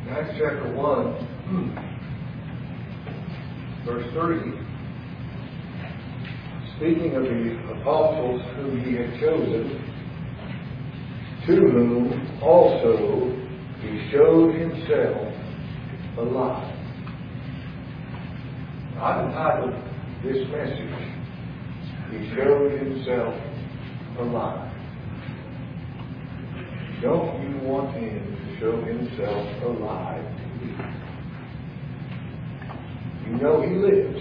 Acts chapter 1, verse 3, speaking of the apostles whom he had chosen, to whom also he showed himself alive. I've entitled this message, He Showed Himself Alive. Don't you want Him to show Himself alive to you? You know He lives.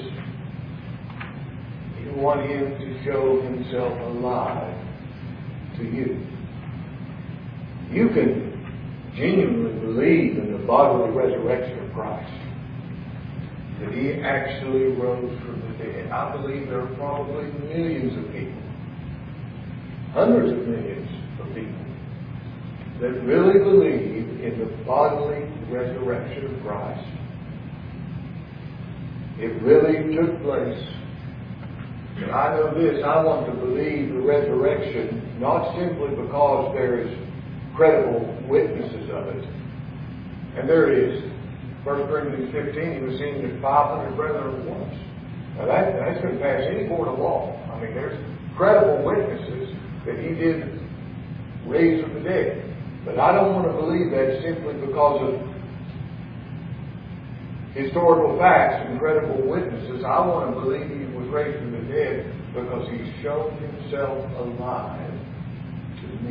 You want Him to show Himself alive to you. You can genuinely believe in the bodily resurrection of Christ, that He actually rose from the dead. I believe there are probably millions of people, hundreds of millions of people, that really believe in the bodily resurrection of Christ. It really took place. And I know this, I want to believe the resurrection not simply because there is credible witnesses of it. And there is. 1 Corinthians 15, he was seen to 500 brethren at once. Now that's going to pass any court of law. I mean, there's credible witnesses that he did raise from the dead. But I don't want to believe that simply because of historical facts and credible witnesses. I want to believe he was raised from the dead because he's shown himself alive to me.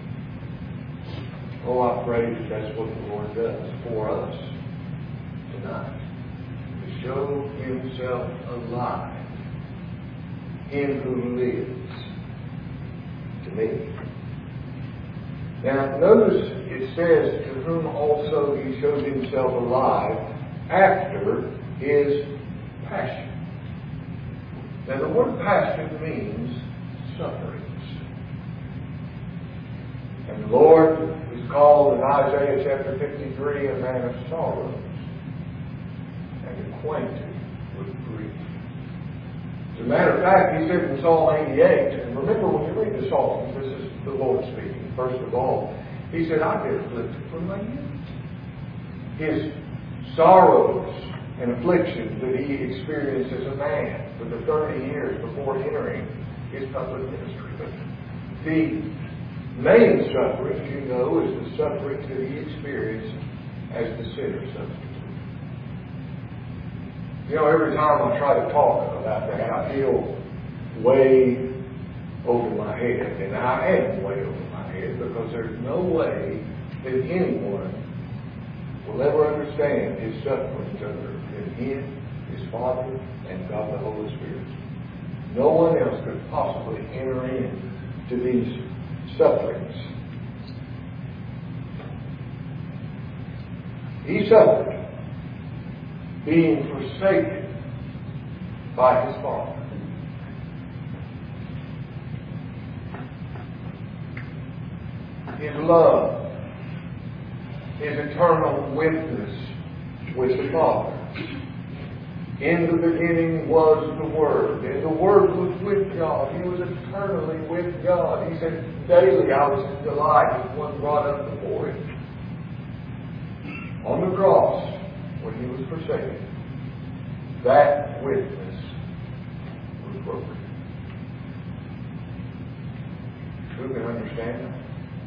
Oh, I pray that that's what the Lord does for us tonight. To show himself alive. Him who lives to me. Now, notice it says, to whom also he showed himself alive after his passion. Now, the word passion means sufferings. And the Lord is called in Isaiah chapter 53 a man of sorrows and acquainted with grief. As a matter of fact, he said in Psalm 88, and remember when you read the Psalms, this is the Lord speaking. First of all, he said, I've been afflicted from my youth. His sorrows and afflictions that he experienced as a man for the 30 years before entering his public ministry. But the main suffering, you know, is the suffering that he experienced as the sinner substitute. You know, every time I try to talk about that, I feel way over my head. And I am way over my head because there's no way that anyone will ever understand his sufferings other than him, his Father, and God the Holy Spirit. No one else could possibly enter into these sufferings. He suffered being forsaken by his Father. His love, his eternal witness with the Father. In the beginning was the Word, and the Word was with God. He was eternally with God. He said, daily I was his delight as one brought up before him. On the cross, when he was forsaken, that witness was broken. Who can understand that?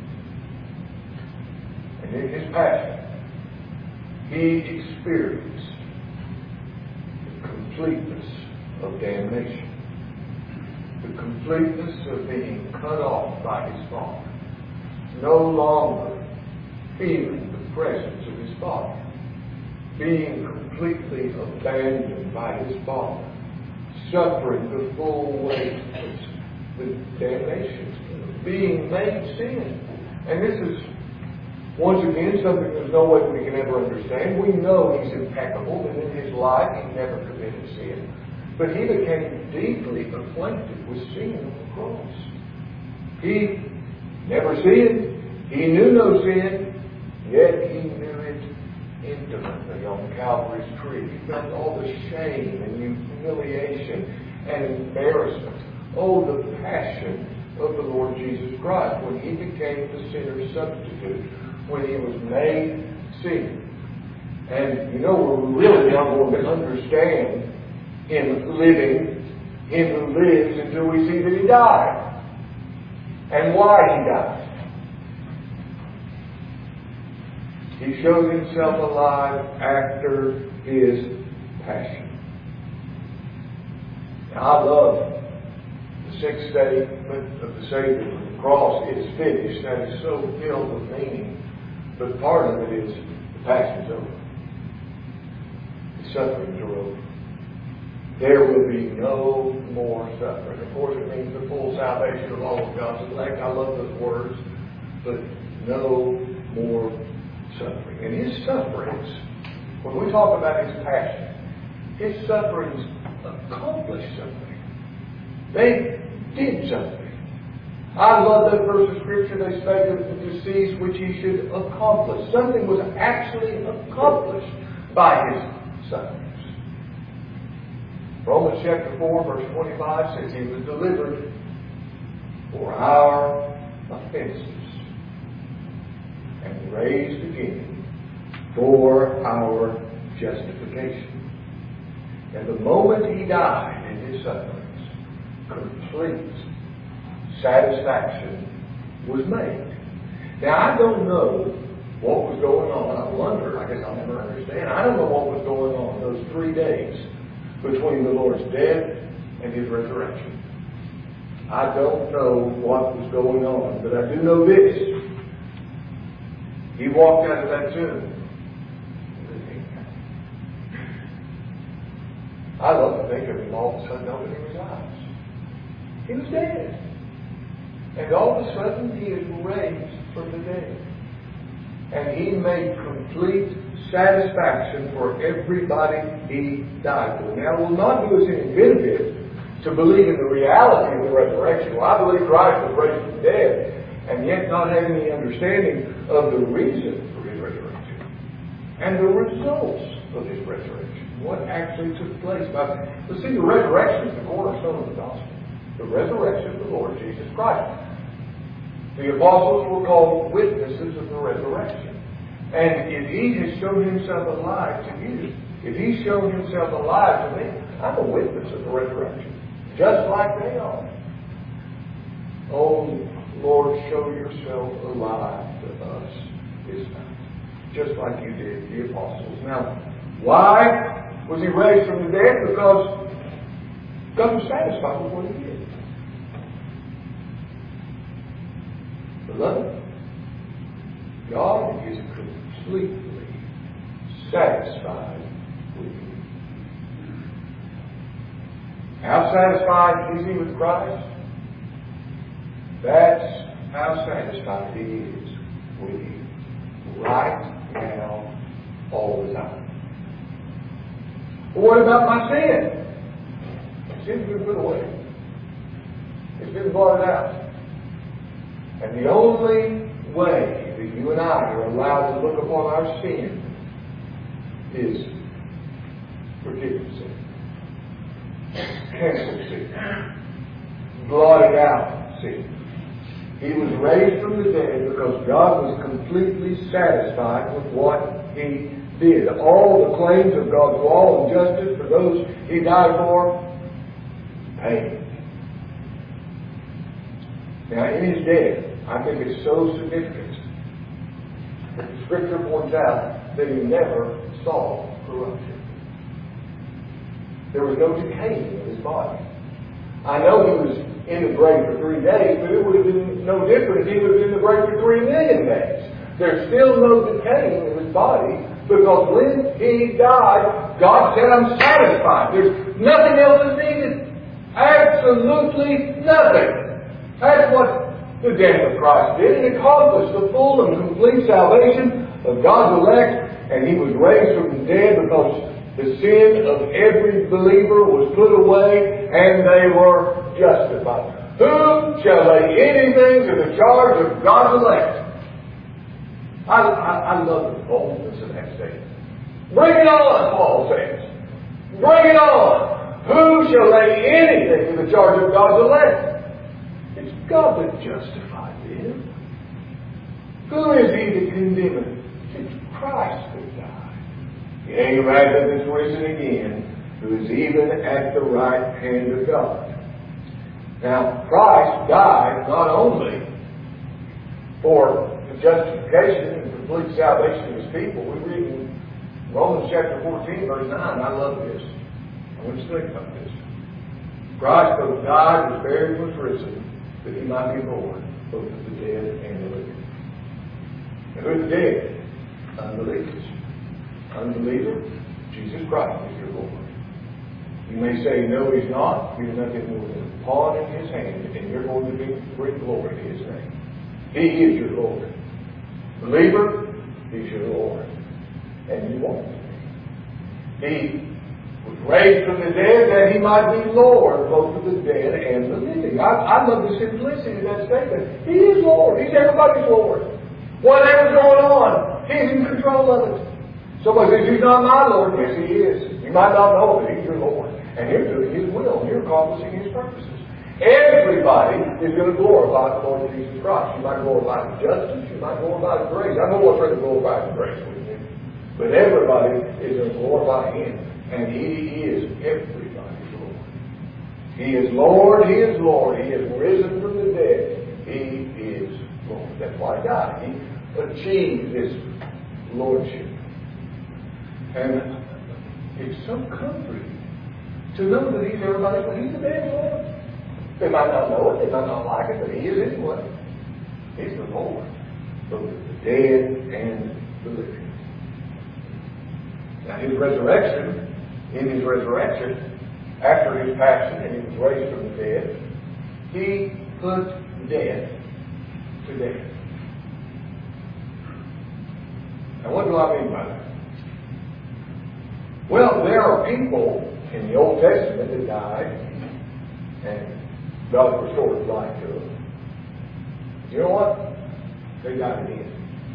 And in his passion, he experienced the completeness of damnation. The completeness of being cut off by his Father. No longer feeling the presence of his Father. Being completely abandoned by his Father. Suffering the full weight of the damnation. Being made sin. And this is once again, something there's no way we can ever understand. We know he's impeccable, and in his life he never committed sin. But he became deeply acquainted with sin on the cross. He never sinned. He knew no sin, yet he knew it intimately on Calvary's tree. He felt all the shame and humiliation and embarrassment. Oh, the passion of the Lord Jesus Christ when he became the sinner's substitute. When he was made sin. And you know, we're really not going to understand Him living, Him who lives, until we see that He died. And why He died. He showed Himself alive after His passion. Now, I love the sixth statement of the Savior from the cross. It is finished. That is so filled with meaning. But part of it is the passion's over. The sufferings are over. There will be no more suffering. Of course, it means the full salvation of all of God's elect. I love those words. But no more suffering. And His sufferings, when we talk about His passion, His sufferings accomplished something. They did something. I love that verse of Scripture. They spake of the decease which He should accomplish. Something was actually accomplished by His sufferings. Romans chapter 4 verse 25 says He was delivered for our offenses and raised again for our justification. And the moment He died in His sufferings, complete satisfaction was made. Now, I don't know what was going on. I wonder, I guess I'll never understand. I don't know what was going on those 3 days between the Lord's death and His resurrection. I don't know what was going on, but I do know this. He walked out of that tomb. I love to think of Him all of a sudden opening His eyes. He was dead. And all of a sudden He is raised from the dead. And He made complete satisfaction for everybody He died for. Now, it will not do us any benefit to believe in the reality of the resurrection. Well, I believe Christ was raised from the dead, and yet not have any understanding of the reason for His resurrection and the results of His resurrection. What actually took place. But see, the resurrection is the cornerstone of the gospel. The resurrection of the Lord Jesus Christ. The apostles were called witnesses of the resurrection. And if He has shown Himself alive to you, if He's shown Himself alive to me, I'm a witness of the resurrection. Just like they are. Oh, Lord, show Yourself alive to us this night. Just like You did the apostles. Now, why was He raised from the dead? Because God was satisfied with what He did. Beloved, God is completely satisfied with you. How satisfied is He with Christ? That's how satisfied He is with you. Right now, all the time. But what about my sin? Sin's been put away. It's been blotted out. And the only way that you and I are allowed to look upon our sin is forgiven sin. Cancel sin. Blotted out sin. He was raised from the dead because God was completely satisfied with what He did. All the claims of God's law and justice for those He died for, paid. Now, in His death, I think it's so significant that the Scripture points out that He never saw corruption. There was no decaying of His body. I know He was in the grave for 3 days, but it would have been no different if He would have been in the grave for 3 million days. There's still no decaying of His body, because when He died, God said, I'm satisfied. There's nothing else is needed. Absolutely nothing. That's what the death of Christ did. It accomplished the full and complete salvation of God's elect, and He was raised from the dead because the sin of every believer was put away and they were justified. Who shall lay anything to the charge of God's elect? I love the boldness of that statement. Bring it on, Paul says. Bring it on. Who shall lay anything to the charge of God's elect? It's God that justified them. Who is He that condemneth? It's Christ that died. Yea, rather is risen again, who is even at the right hand of God. Now, Christ died not only for the justification and complete salvation of His people. We read in Romans chapter 14, verse 9. I love this. I want you to think about this. Christ both died, was buried, was risen, that He might be Lord, both of the dead and the living. And who are the dead? Unbelievers. Unbeliever, Jesus Christ is your Lord. You may say, no, He's not. You're nothing more than a pawn in His hand, and you're going to bring glory to His name. He is your Lord. Believer, He's your Lord. And you want Him. He was raised from the dead that He might be Lord, both of the dead and the living. I love the simplicity of that statement. He is Lord. He's everybody's Lord. Whatever's going on, He's in control of it. Somebody says, He's not my Lord. Yes, He is. You might not know that He's your Lord. And you're doing His will. You're accomplishing His purposes. Everybody is going to glorify the Lord Jesus Christ. You might glorify His justice. You might glorify His grace. I know what's really glorify His grace with you. But everybody is going to glorify Him. And He is everybody's Lord. He is Lord. He is Lord. He is risen from the dead. He is Lord. That's why He died. He achieved this Lordship. And it's so comforting to know that He's everybody, but He's the man's Lord. They might not know it, they might not like it, but He is anyway. He's the Lord, both the dead and the living. Now His resurrection, in His resurrection, after His passion and He was raised from the dead, He put death to death. Now what do I mean by that? Well, there are people in the Old Testament that died, and God restored life to them. You know what? They died again.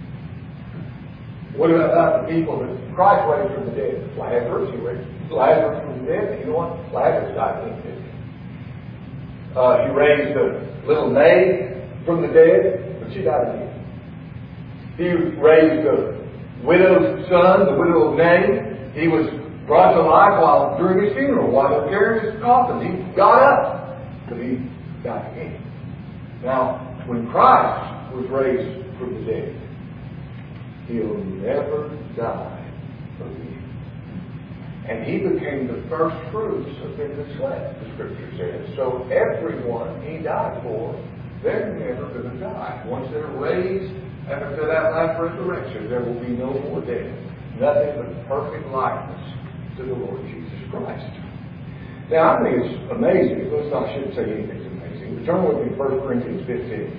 What about the people that Christ raised from the dead? Lazarus, He raised Lazarus from the dead. You know what? Lazarus died again. He raised the little maid from the dead, but she died again. He raised the widow's son, the widow of Nain. He was brought to life during his funeral, while they were carrying his coffin. He got up, but he died again. Now, when Christ was raised from the dead, He'll never die again. And He became the first fruits of them that slept, the Scripture says. So everyone He died for, they're never going to die. Once they're raised after that last resurrection, there will be no more death. Nothing but perfect likeness to the Lord Jesus Christ. Now, I think it's amazing. I shouldn't say anything's amazing. But turn with me to 1 Corinthians 15.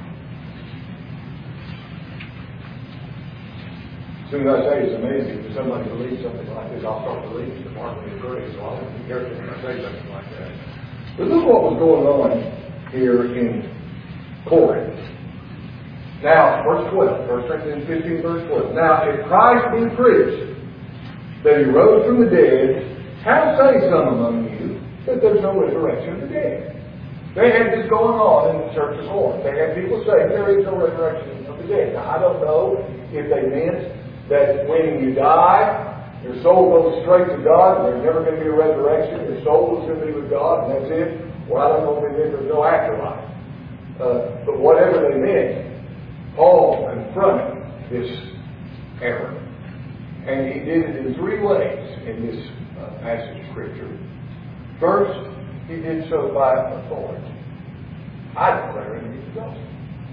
As soon as I say it's amazing, if somebody believes something like this, I'll start believing the Mark of grace. So I'll have to be careful when I say something like that. But look what was going on here in Corinth. Now, verse 12. 1 Corinthians 15, verse 12. Now, if Christ be preached that He rose from the dead, how say some among you that there's no resurrection of the dead? They had this going on in the church of Corinth. They had people saying there is no resurrection of the dead. Now, I don't know if they meant that when you die, your soul goes straight to God and there's never going to be a resurrection. Your soul is going to be with God and that's it. Or I don't know if they meant there's no afterlife. But whatever they meant, Paul confronted this error. And he did it in three ways in this passage of Scripture. First, he did so by authority. I declare it is the gospel.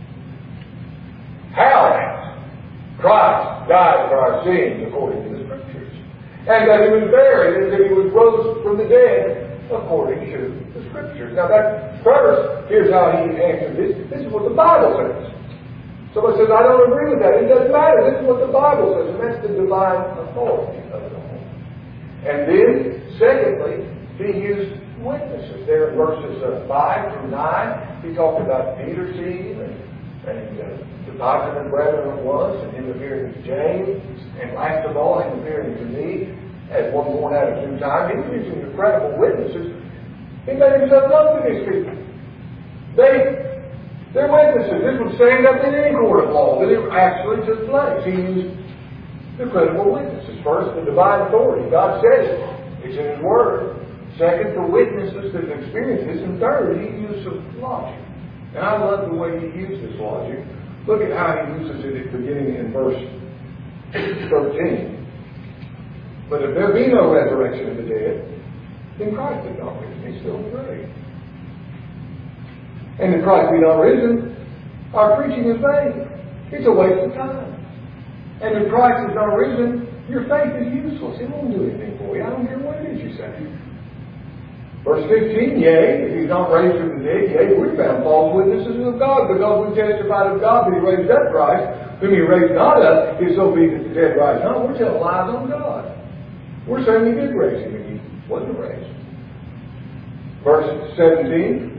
How Christ died for our sins according to the Scriptures. And that He was buried and that He was rose from the dead according to the Scriptures. Now that first, here's how he answered this. This is what the Bible says. Somebody says, I don't agree with that. It doesn't matter. This is what the Bible says, and that's the divine authority of it all. And then, secondly, He used witnesses. There in verses 5 through 9, He talked about Peter seeing and depositing brethren at once, and Him appearing to James, and last of all, Him appearing to me at one point out of 2 times. He was using incredible witnesses. He made Himself known to these people. They're witnesses. This would stand up in any court of law that it actually took place. He used The credible witnesses. First, the divine authority. God says it. It's in His Word. Second, the witnesses that experience this. And third, He used some logic. And I love the way He used this logic. Look at how He uses it at the beginning in verse 13. But if there be no resurrection of the dead, then Christ is not risen. He's still in the grave. And if Christ be not risen, our preaching is vain. It's a waste of time. And if Christ is not risen, your faith is useless. It won't do anything for you. I don't care what it is you say. Verse 15, yea, if He's not raised from the dead, yea, we found false witnesses of God, because we testified of God that He raised up Christ, whom He raised not up, if so be that the dead rise not. We're telling lies on God. We're saying He did raise Him, and He wasn't raised. Verse 17,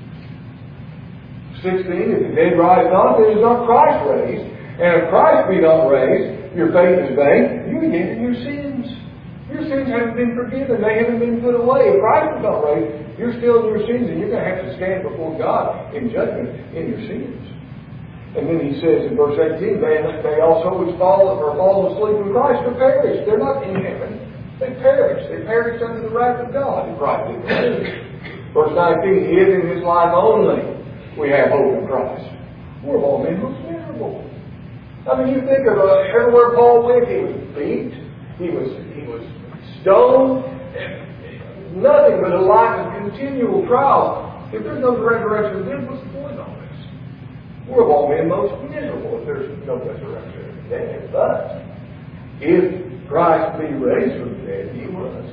16, if the dead rise not, then is not Christ raised. And if Christ be not raised, your faith is vain. You're again in your sins. Your sins haven't been forgiven. They haven't been put away. If Christ is not raised, you're still in your sins, and you're going to have to stand before God in judgment in your sins. And then He says in verse 18, they also which fall asleep in Christ are perished. They're not in heaven. They perish. They perish under the wrath of God. And Christ didn't perish. Verse 19, if in this life only we have hope in Christ, we're all men most miserable. I mean, you think of everywhere Paul went, he was beat, he was stoned, nothing but a life of continual trial. If there's no resurrection of the dead, what's the point of this? We're all men most miserable if there's no resurrection of the dead. But if Christ be raised from the dead, He was.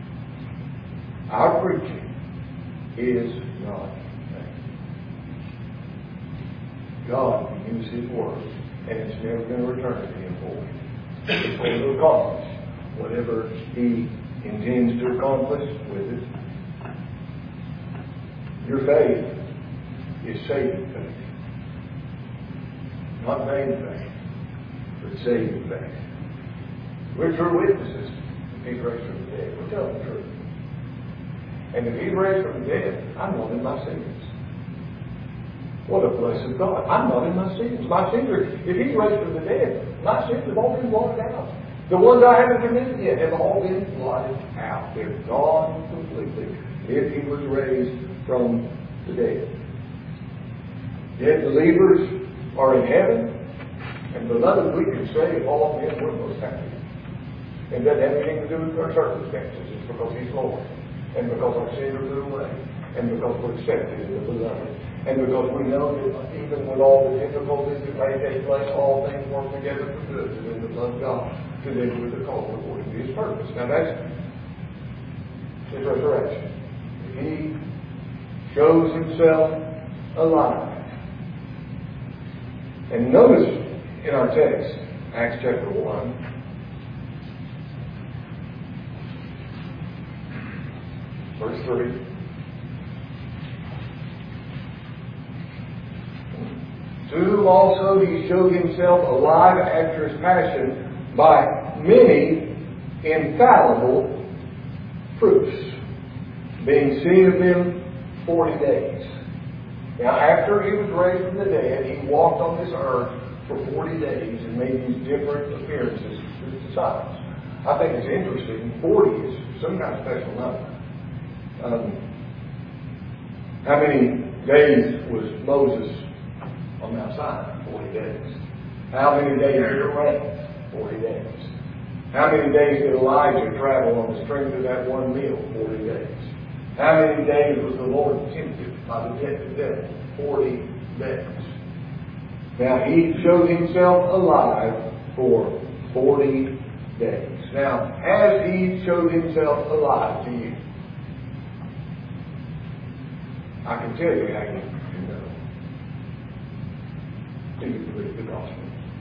Our preaching is not vain. God will use His Word, and it's never going to return to Him void. It's going to accomplish whatever He intends to accomplish with it. Your faith is saving faith. Not vain faith, but saving faith. We're true witnesses if He's raised from the dead. We're telling the truth. And if He's raised from the dead, I'm not in my sins. What a blessed God. I'm not in my sins. My sins are, if He's raised from the dead, my sins have all been blotted out. The ones I haven't committed yet have all been blotted out. They're gone completely if He was raised from the dead. Dead believers are in heaven. And beloved, we can say of all men we're most happy. It doesn't have anything to do with our circumstances. It's because He's Lord. And because our sins are put away. And because we're accepted in the beloved. And because we know that even with all the difficulties that may take place, all things work together for good to them that love God, to them with the call according to His purpose. Now that's His resurrection. He shows Himself alive. And notice in our text, Acts chapter 1, verse 3. To whom also He showed Himself alive after His passion by many infallible proofs, being seen of them 40 days. Now, after He was raised from the dead, He walked on this earth for 40 days and made these different appearances to His disciples. I think it's interesting. 40 is some kind of special number. How many days was Moses on Mount Sinai? 40 days. How many days did it rain? 40 days. How many days did Elijah travel on the strength of that one meal? 40 days. How many days was the Lord tempted by the devil? 40 days. Now, He showed Himself alive for 40 days. Now, has He showed Himself alive to you? I can tell you how you can know. Do you believe the gospel?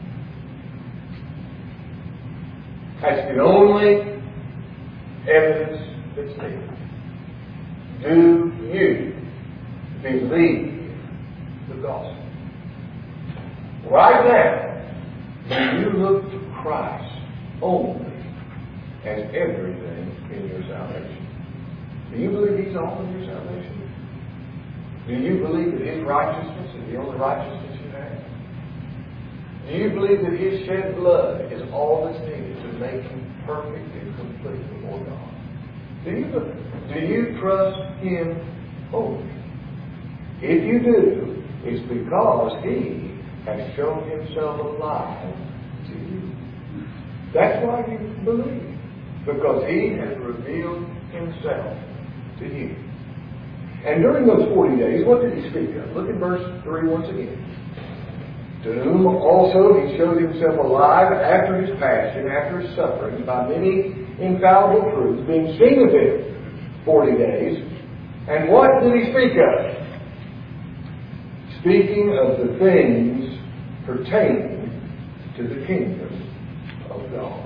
That's the only evidence that's needed. Do you believe the gospel? Right now, do you look to Christ only as everything in your salvation? Do you believe He's all in your salvation? Do you believe that His righteousness is the only righteousness you have? Do you believe that His shed blood is all that's needed to make Him perfect and complete before God? Do you trust Him wholly? If you do, it's because He has shown Himself alive to you. That's why you believe. Because He has revealed Himself to you. And during those 40 days, what did He speak of? Look at verse 3 once again. To whom also He showed Himself alive after His passion, after His suffering, by many infallible truths, being seen of Him 40 days. And what did He speak of? Speaking of the things pertaining to the kingdom of God.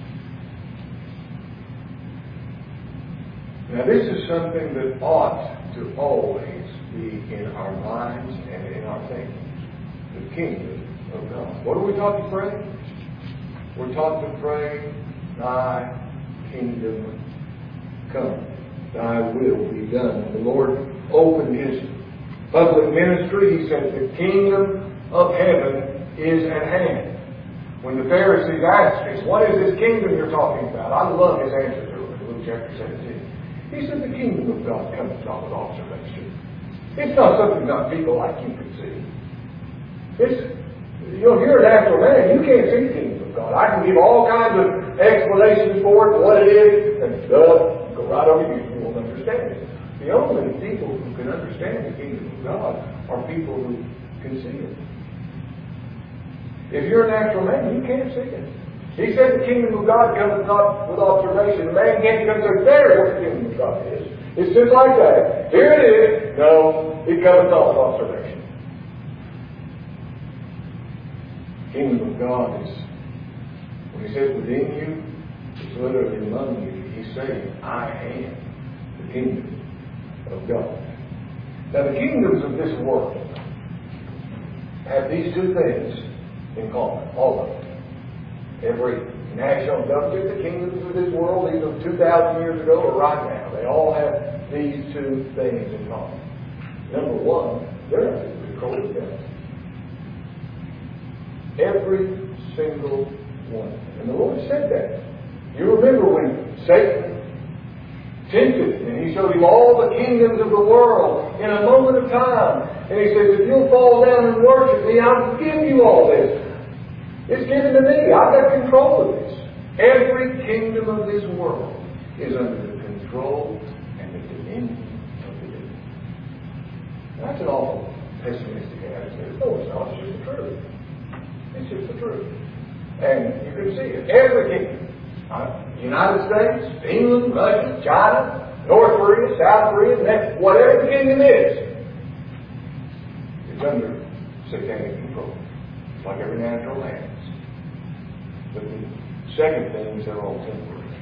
Now this is something that ought to always be in our minds and in our thinking. The kingdom of God. What are we taught to pray? We're taught to pray, Thy kingdom come. Thy will be done. The Lord opened His public ministry. He said, the kingdom of heaven is at hand. When the Pharisees asked Him, what is this kingdom you're talking about? I love His answer to it in Luke chapter 17. He said, the kingdom of God comes not with observation. It's not something that people like you can see. You'll hear an natural man, you can't see the kingdom of God. I can give all kinds of explanations for it, what it is, and go right over you won't understand it. The only people who can understand the kingdom of God are people who can see it. If you're a natural man, you can't see it. He said the kingdom of God comes not with observation. A man can't come to there what the kingdom of God is. It's just like that. Here it is. No, it comes not with observation. The kingdom of God is, when He says within you, it's literally among you. He's saying, I am the kingdom of God. Now the kingdoms of this world have these two things in common, all of them. Every national government, the kingdoms of this world, either 2,000 years ago or right now, they all have these two things in common. Number one, they're under the control of God. Every single one. And the Lord said that. You remember when Satan tempted him, and he showed him all the kingdoms of the world in a moment of time. And he says, if you'll fall down and worship me, I'll give you all this. It's given to me. I've got control of this. Every kingdom of this world is under the control and the dominion of the devil. That's an awful pessimistic attitude. No, it's not. It's just the truth. It's just the truth. And you can see it. Every kingdom. United States, England, Russia, China, North Korea, South Korea, whatever the kingdom is, it's under satanic control. It's like every natural man. But the second thing is they're all temporary.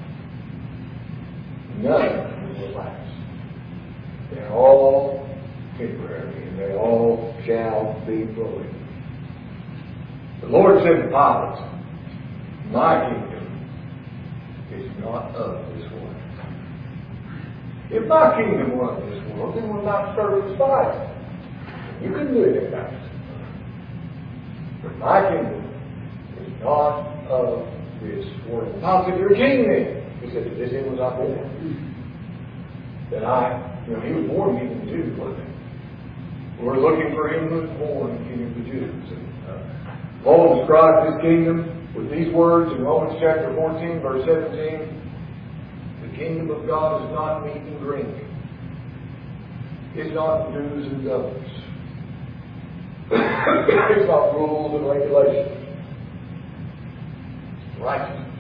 None of them will last. They're all temporary, and they all shall be broken. The Lord said to Pilate, my kingdom is not of this world. If my kingdom were of this world, then we'll not serve as Bible. You couldn't do it that way. But my kingdom is not of this world. Pilate said, you're king then. He said, to this end was I born. That he was born king of the Jews, wasn't he? We're looking for him who was born king of the Jews. And, Paul described his kingdom with these words in Romans chapter 14, verse 17. The kingdom of God is not meat and drink. It's not do's and don'ts. It's not rules and regulations. It's righteousness,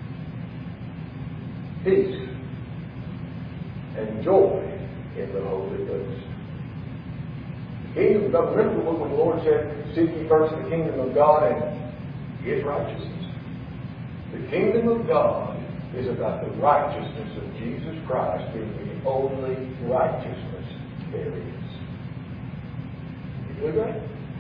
peace, and joy in the Holy Ghost. The kingdom of God, remember when the Lord said, seek ye first the kingdom of God and His righteousness. The kingdom of God is about the righteousness of Jesus Christ being the only righteousness there is. You believe that?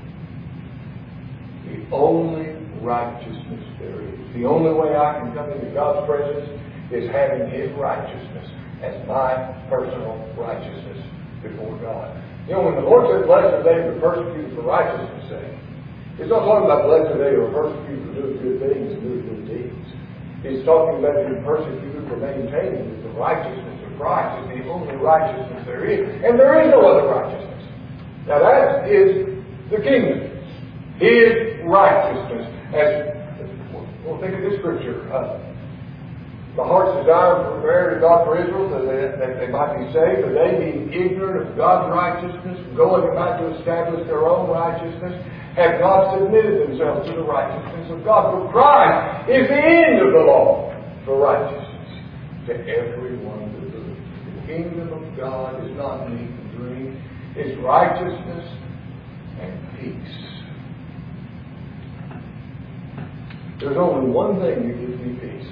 The only righteousness there is. The only way I can come into God's presence is having His righteousness as my personal righteousness before God. You know, when the Lord said, blessed are they who are persecuted for righteousness' sake, It's not talking about blessed are they who are persecuted for doing good things and doing good deeds. It's talking about being persecuted for maintaining the righteousness of Christ is the only righteousness there is. And there is no other righteousness. Now that is the kingdom. His righteousness. Well, think of this scripture. The heart's desire was prepared to God for Israel that they might be saved, but they being ignorant of God's righteousness, going about to establish their own righteousness, have not submitted themselves to the righteousness of God. For Christ is the end of the law for righteousness to everyone that believes. The kingdom of God is not meat and drink. It's righteousness and peace. There's only one thing that gives me peace.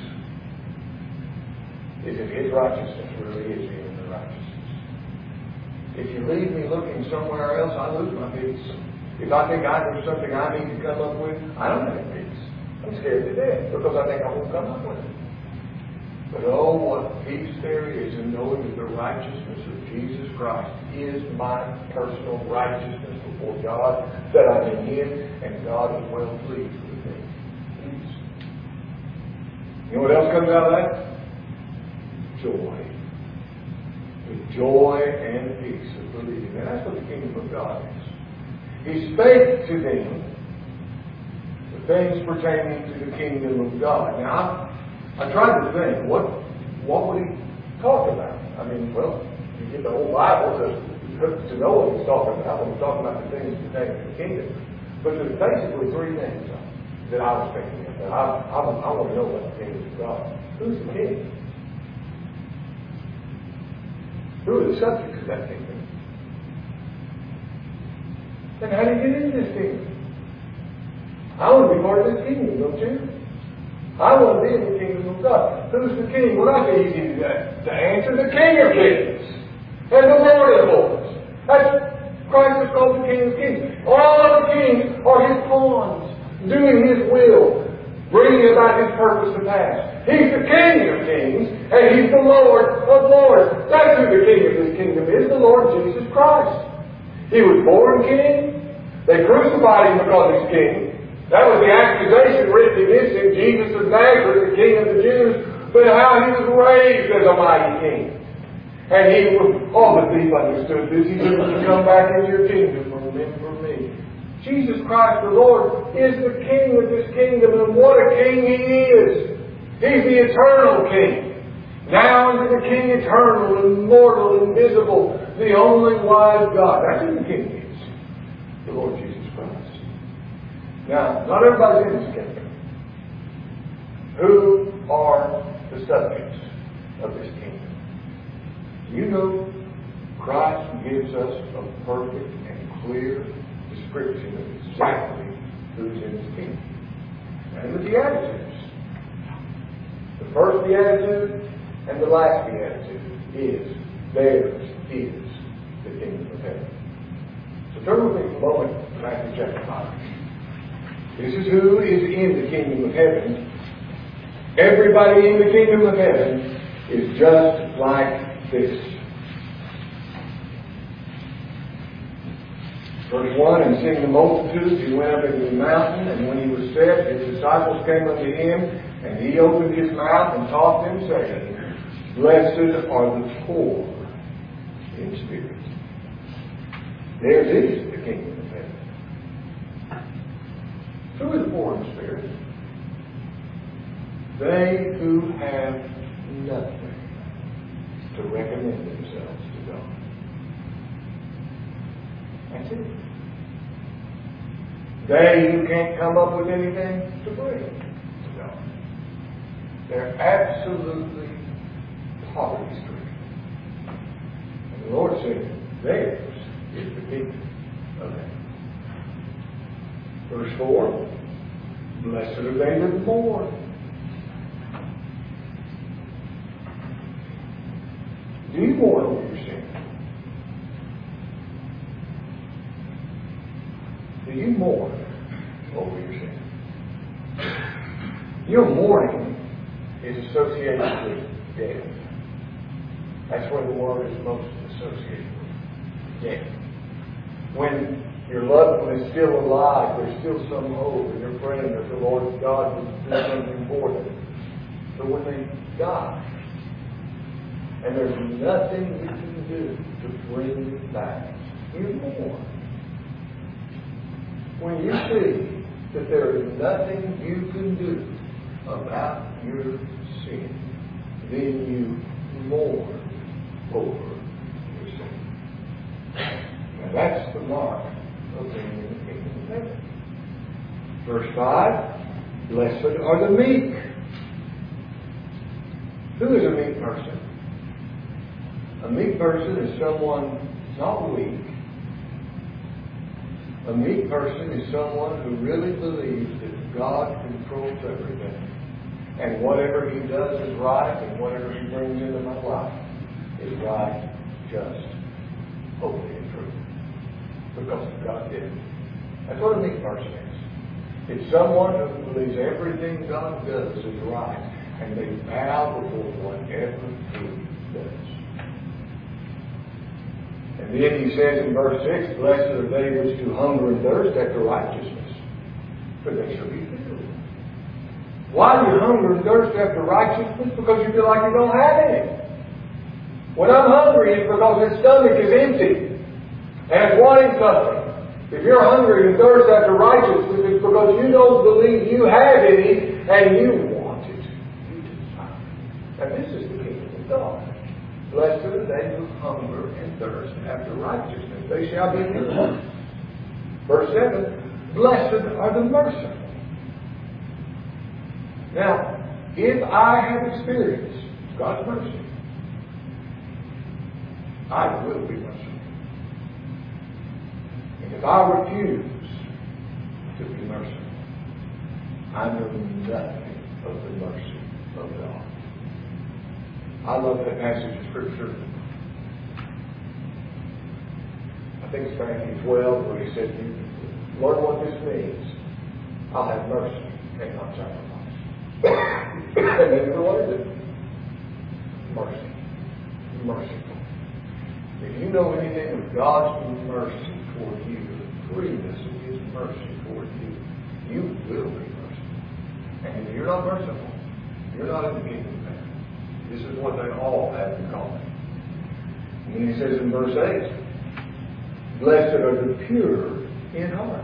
Is if His righteousness really is the only righteousness. If you leave me looking somewhere else, I lose my peace. If I think there's something I need to come up with, I don't have peace. I'm scared to death because I think I won't come up with it. But oh, what peace there is in knowing that the righteousness of Jesus Christ is my personal righteousness before God, that I'm in Him, and God is well pleased with me. Peace. You know what else comes out of that? Joy. The joy and peace of believing. And that's what the kingdom of God is. He spake to them the things pertaining to the kingdom of God. Now, I tried to think, what would He talk about? I mean, well, you get the whole Bible to know what He's talking about when He's talking about the things pertaining to the kingdom. But there's basically three things that I was thinking of. I want to know about the kingdom of God. Who's the king? Who are the subjects of that kingdom? And how do you get into this kingdom? I want to be part of this kingdom, don't you? I want to be in the kingdom of God. Who's the king? Well, that's easy to answer. The King of Kings and the Lord of Lords. That's Christ is called the King of Kings. All of the kings are His pawns, doing His will, bringing about His purpose to pass. He's the King of Kings, and He's the Lord of Lords. That's who the King of this kingdom is, the Lord Jesus Christ. He was born king. They crucified Him because He's king. That was the accusation written against Him, Jesus of Nazareth, the King of the Jews, but how He was raised as a mighty king. And all the thief understood this. He said, "When you come back into your kingdom, remember me." Jesus Christ the Lord is the King of this kingdom, and what a King He is! He's the eternal King. Now unto the King eternal, immortal, invisible, the only wise God. That's who the King is. The Lord Jesus Christ. Now, not everybody's in this kingdom. Who are the subjects of this kingdom? You know, Christ gives us a perfect and clear description of exactly who's in His kingdom. And the Beatitudes. The first Beatitude and the last Beatitude is theirs is the kingdom of heaven. So turn with me for a moment to Matthew chapter 5. This is who is in the kingdom of heaven. Everybody in the kingdom of heaven is just like this. Verse 1, and seeing the multitudes, He went up into the mountain, and when He was set, His disciples came unto Him, and He opened His mouth and taught them, saying, Blessed are the poor in spirit. Theirs is the kingdom of heaven. Who is the poor in spirit? They who have nothing to recommend themselves to God. That's it. They who can't come up with anything to bring to God. They're absolutely poverty-stricken. And the Lord said, theirs is the kingdom of heaven. Verse 4, Blessed are they that mourn. Do you mourn over your sin? Do you mourn over your sin? Your mourning is associated with death. That's where the word is most associated with death. When Your loved one is still alive. There's still some hope, and you're praying that the Lord God will do something for them. But when they die, and there's nothing you can do to bring them back, you mourn. When you see that there is nothing you can do about your sin, then you mourn over your sin. Now that's the mark of being in the kingdom of heaven. Verse 5, blessed are the meek. Who is a meek person? A meek person is someone not weak. A meek person is someone who really believes that God controls everything. And whatever He does is right, and whatever He brings into my life is right, just, holy, and true. Because God did it. That's what a meek person is. It's someone who believes everything God does is right, and they bow before whatever He does. And then He says in verse 6, blessed are they which do hunger and thirst after righteousness, for they shall be filled. Why do you hunger and thirst after righteousness? Because you feel like you don't have any. When I'm hungry, it's because my stomach is empty and it's wanting something. If you're hungry and thirst after righteousness, it's because you don't believe you have any and you want it. You desire it. And this is the kingdom of God. Blessed are they who hunger and thirst after righteousness. They shall be filled. Verse 7, blessed are the merciful. Now, if I have experienced God's mercy, I will be merciful. And if I refuse to be merciful, I know nothing of the mercy of God. I love that passage of Scripture. I think it's Matthew 12 where He said, you learn what this means. I'll have mercy and not sacrifice. And then what is it? Mercy. Merciful. If you know anything of God's mercy toward you, the freeness of His mercy toward you, you will be merciful. And if you're not merciful, you're not in the kingdom of heaven. This is what they all have in common. And then He says in verse 8, blessed are the pure in heart.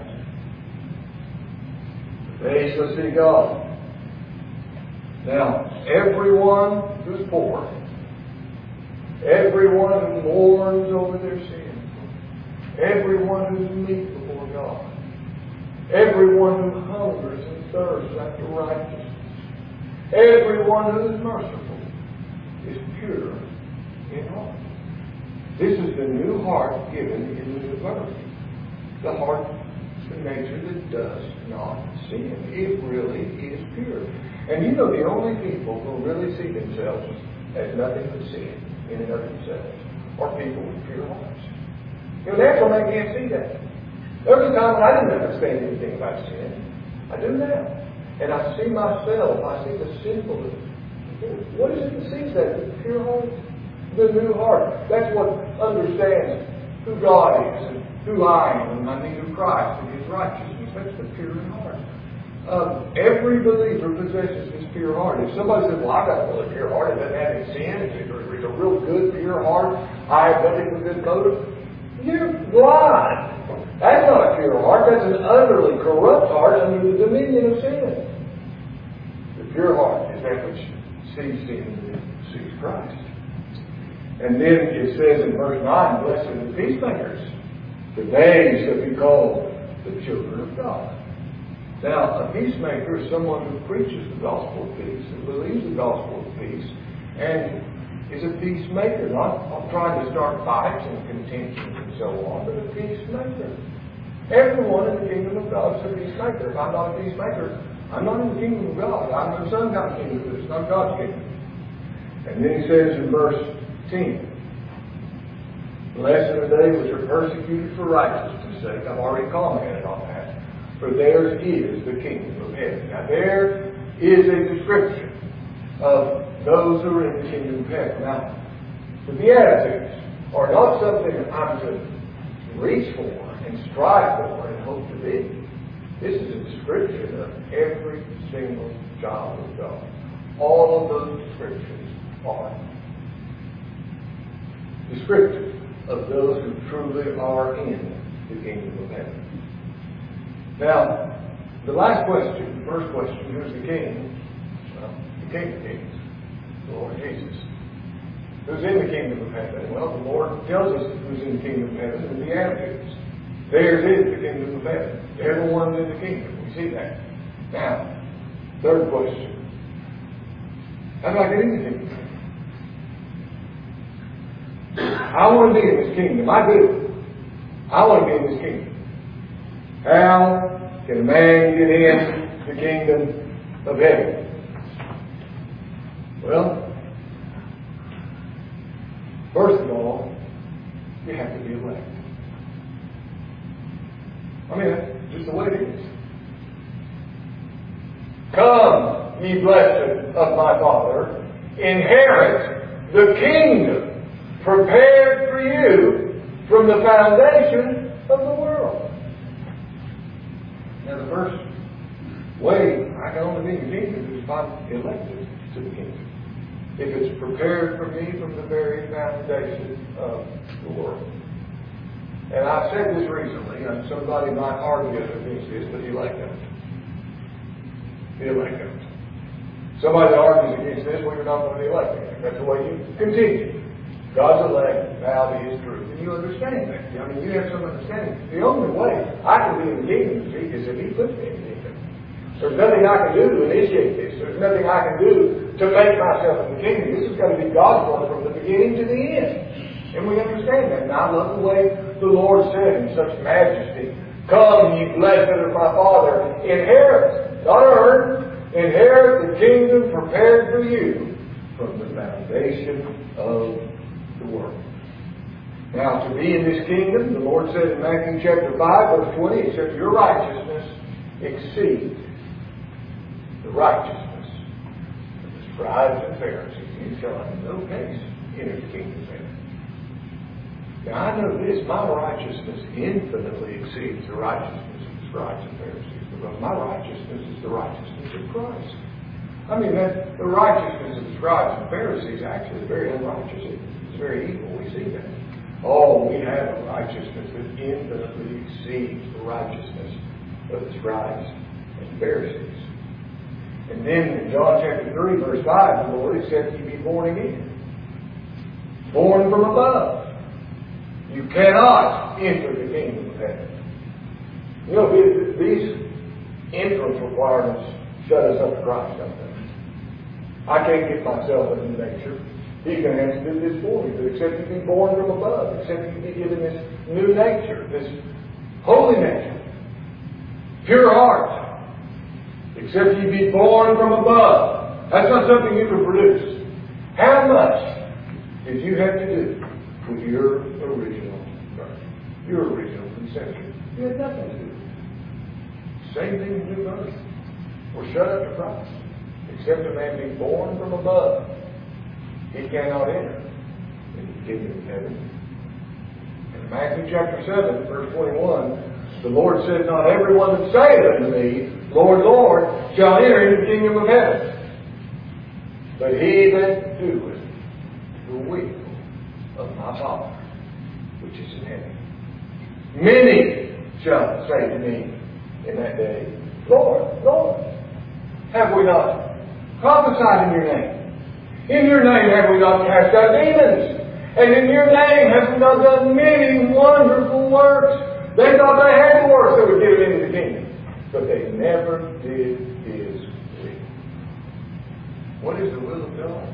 They shall see God. Now, everyone who's poor, everyone who mourns over their sin, everyone who's meek before God, everyone who hungers and thirsts after righteousness, everyone who's merciful is pure in heart. This is the new heart given in the new birth. The heart, the nature that does not sin. It really is pure. And you know the only people who really see themselves as nothing but sin in and of themselves are people with pure hearts. You know, natural man can't see that. There was a time when I didn't understand anything about sin. I do now. And I see myself, I see the sinfulness. What is it that sees that? The pure heart? The new heart. That's what understands who God is and who I am and my need of Christ and His righteousness. That's the pure in heart. Every believer possesses this pure heart. If somebody says, well, I've got a really pure heart, it doesn't have any sin, it's a real good, pure heart, I have nothing but good motive, you're blind. That's not a pure heart. That's an utterly corrupt heart under the dominion of sin. The pure heart is that which sees sin and sees Christ. And then it says in verse 9, blessed are the peacemakers, for they shall be called the children of God. Now, a peacemaker is someone who preaches the gospel of peace and believes the gospel of peace and is a peacemaker, not trying to start fights and contentions and so on, but a peacemaker. Everyone in the kingdom of God is a peacemaker. If I'm not a peacemaker, I'm not in the kingdom of God. I'm in some kind of kingdom, but it's not God's kingdom. And then He says in verse 10, blessed are they which are persecuted for righteousness' sake. I've already commented on that. For theirs is the kingdom of heaven. Now there is a description of those who are in the kingdom of heaven. Now, the Beatitudes are not something I'm to reach for and strive for and hope to be. This is a description of every single child of God. All of those descriptions are descriptive of those who truly are in the kingdom of heaven. Now, the last question, the first question, who's the king? Well, the King of Kings, the Lord Jesus. Who's in the kingdom of heaven? Well, the Lord tells us who's in the kingdom of heaven in the Beatitudes. Theirs is the kingdom of heaven. They're the ones in the kingdom. We see that. Now, third question. How do I get in the kingdom? I want to be in this kingdom. I do. I want to be in this kingdom. How can a man get in the kingdom of heaven? Well, first of all, you have to be elect. I mean, that's just the way it is. Come, ye blessed of my Father, inherit the kingdom prepared for you from the foundation of the world. Now, the first way I can only be in the kingdom is if I'm elected to the kingdom. If it's prepared for me from the very foundation of the world. And I've said this recently, and somebody might argue against this, but elect them. Elect them. Somebody that argues against this, well, you're not going to be elected. That's the way you continue. God's elect, bow to His truth. And you understand that. I mean, you have some understanding. The only way I can be in the kingdom is if He puts me in the kingdom. There's nothing I can do to initiate this. There's nothing I can do to make myself in the kingdom. This is going to be God's work from the beginning to the end. And we understand that. And I love the way the Lord said in such majesty, come, ye blessed of my Father, inherit, not earn, inherit the kingdom prepared for you from the foundation of the world. Now, to be in this kingdom, the Lord said in Matthew chapter 5, verse 20, except your righteousness exceed the righteousness of the scribes and Pharisees, you shall in no case enter the kingdom of heaven. Now, I know this, my righteousness infinitely exceeds the righteousness of the scribes and Pharisees, because my righteousness is the righteousness of Christ. I mean, the righteousness of the scribes and Pharisees actually is very unrighteous. It's very evil. We see that. Oh, we have a righteousness that infinitely exceeds the righteousness of the scribes and Pharisees. And then in John chapter 3, verse 5, the Lord, except ye be born again. Born from above. You cannot enter the kingdom of heaven. You know, these entrance requirements shut us up to Christ, don't they? I can't get myself into nature. He's going to have to do this for me. But except you be born from above, except you be given this new nature, this holy nature, pure heart, except you be born from above. That's not something you can produce. How much did you have to do with your original birth, your original conception? You had nothing to do. Same thing with new birth. We're shut up to Christ. Except a man be born from above, he cannot enter into the kingdom of heaven. In Matthew chapter 7, verse 21, the Lord said, not everyone that saith unto me, Lord, Lord, shall enter into the kingdom of heaven, but he that doeth the will of my Father, which is in heaven. Many shall say to me in that day, Lord, Lord, have we not prophesied in your name? In your name have we not cast out demons? And in your name have we not done many wonderful works? They thought they had the works that would get them into the kingdom. But they never did His will. What is the will of God?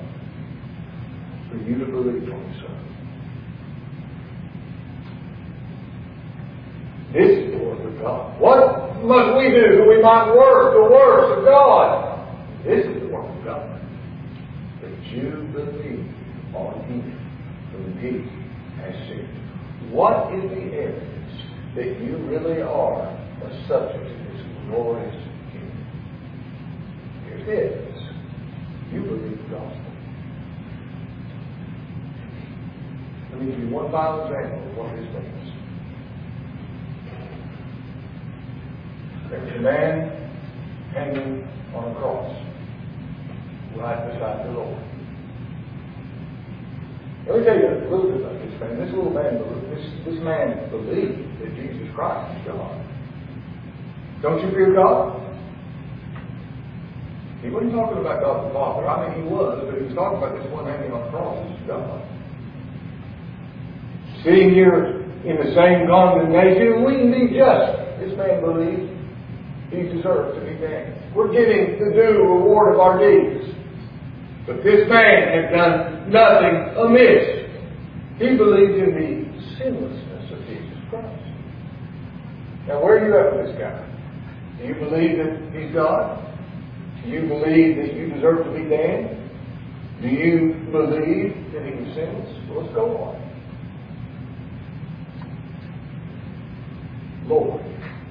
For you to believe on His Son. This is the work of God. What must we do that we might work the works of God? This is the work of God. That you believe on Him whom He has sent. What is the evidence that you really are a subject of this glorious kingdom? Here's the evidence. You believe the gospel. Let me give you one final example of what this means. There's a man hanging on a cross right beside the Lord. Let me tell you a little bit about this man. This man believed that Jesus Christ is God. Don't you fear God? He wasn't talking about God the Father. I mean, he was, but he was talking about this one hanging on a cross as God. Sitting here in the same condemnation, we can be just. This man believed he deserved to be damned. We're getting the due reward of our deeds. But this man had done nothing amiss. He believed in the sinlessness of Jesus Christ. Now, where are you at with this guy? Do you believe that he's God? Do you believe that you deserve to be damned? Do you believe that he was sinless? Well, let's go on. Lord.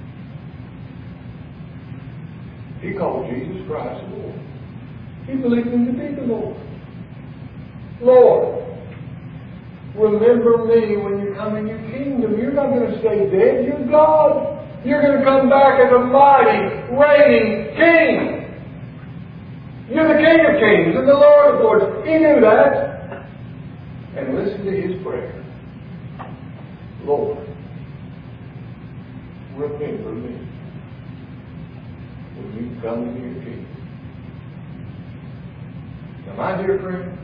He called Jesus Christ Lord. He believed him to be the Lord. Lord, remember me when you come in your kingdom. You're not going to stay dead. You're God. You're going to come back as a mighty, reigning King. You're the King of Kings and the Lord of Lords. He knew that. And listen to his prayer. Lord, remember me when you come into your kingdom. Now, my dear friend,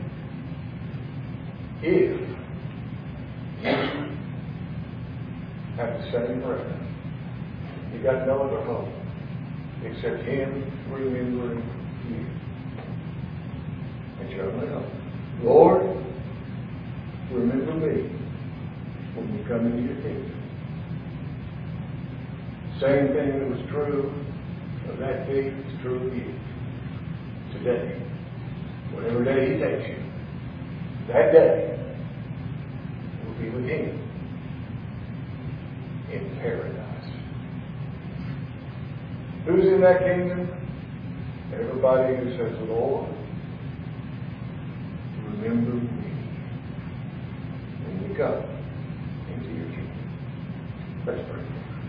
if you have the same prayer, you got no other hope except him remembering you. That's your only hope. Lord, remember me when you come into your kingdom. Same thing that was true of that day is true of you today. Whatever day he takes you, that day will be with him in paradise. Who's in that kingdom? Everybody who says, Lord, remember me when you come into your kingdom. Let's pray.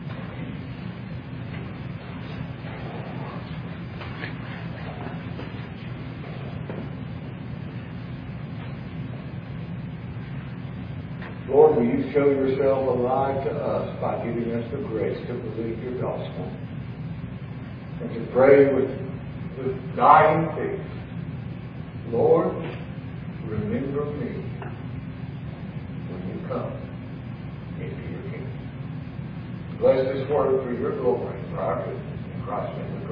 Lord, will you show yourself alive to us by giving us the grace to believe your gospel and to pray with dying faith. Lord, remember me when you come into your kingdom. Bless this word for your glory and for our good. In Christ's name we pray.